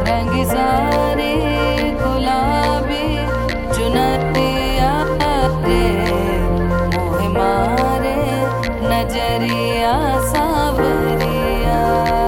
रंग सारे गुलाबी चुनरिया रे, मोह मारे नजरिया सावरिया।